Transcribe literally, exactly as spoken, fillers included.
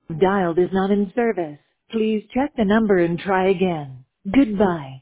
dialed is not in service. Please check the number and try again. Goodbye.